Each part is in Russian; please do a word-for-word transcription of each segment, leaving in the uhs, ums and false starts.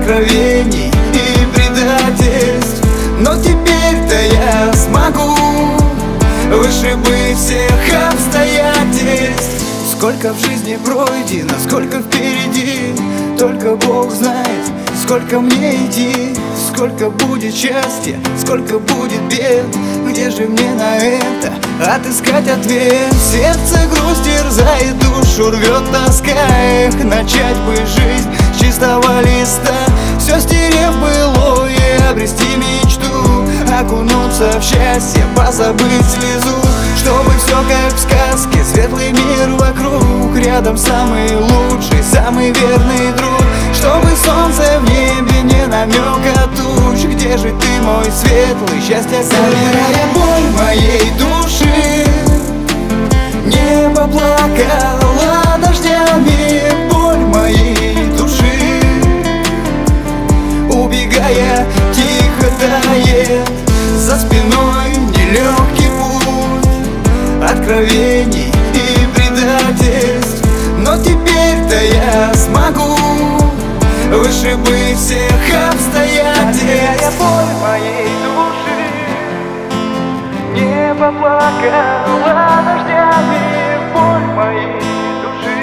откровений и предательств. Но теперь-то я смогу вышибыть всех обстоятельств. Сколько в жизни пройдено, сколько впереди, только Бог знает, сколько мне идти. Сколько будет счастья, сколько будет бед, где же мне на это отыскать ответ? Сердце грусть терзает, душу рвет тоска. Эх, начать бы жизнь с чистого листа, все стерев былое, обрести мечту, окунуться в счастье, позабыть слезу. Чтобы все как в сказке, светлый мир вокруг, рядом самый лучший, самый верный друг. Чтобы солнце в небе, не намека туч, где же ты, мой светлый, счастье забирая боль моей души. Небо плакало дождями, боль моей души, убегая, тихо тает за спиной нелегкий путь откровений и предательств. Но теперь-то я смогу вышибыть всех обстоятельств. Боль моей души, небо плакало дождями, боль моей души,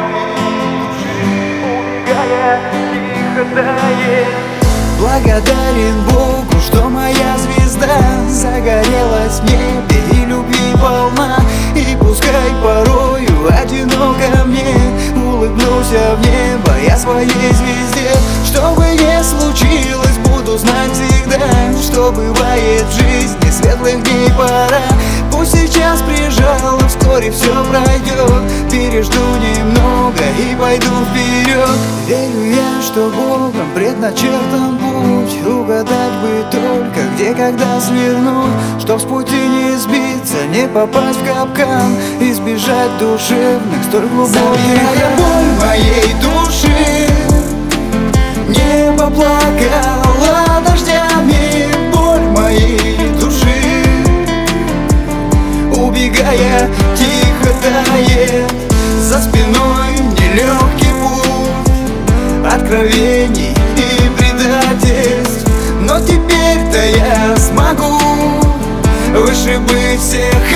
убегая, тихо тает. Благодарен Богу, что моя звезда загорелась в небе и любви полна. И пускай порою одиноко мне, улыбнуся в небо я своей звезде. Что бы ни случилось, буду знать всегда, что бывает в жизни светлых дней пора. Пусть сейчас прижало, вскоре все пройдет, пережду немного и пойду вперед. Верю я, что Богом предначертан путь, угадать бы только где, когда свернуть, чтоб с пути не сбиться, не попасть в капкан, избежать душевных столь глубоких. Забирая боль моей души, небо плакало дождями, боль моей души, убегая, тихо тает за спиной нелегкий путь откровений и предательств. Но теперь-то я смогу вышибыть всех